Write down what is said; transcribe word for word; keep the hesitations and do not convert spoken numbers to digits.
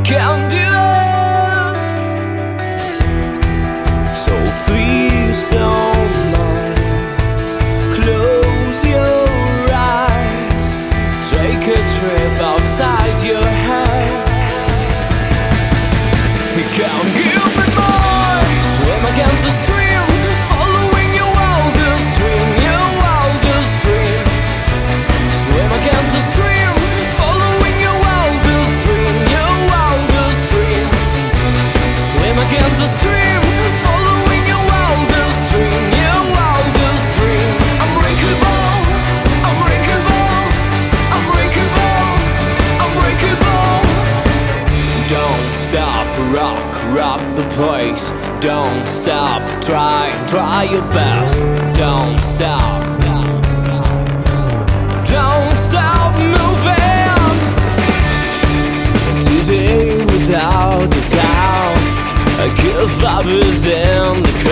can't do it. So please don't mind. Close your eyes. Take a trip outside your head. You can't give me more. Swim against the stream, following your wildest dream, your wildest dream. Swim against the stream, following your wildest dream, your wildest dream. Swim against the stream, following your wildest dream, your wildest dream. Unbreakable, unbreakable, unbreakable, unbreakable. Don't stop, rock, rock the place. Don't stop, try, try your best. Don't stop, don't stop moving. Today without a doubt, I give up is in the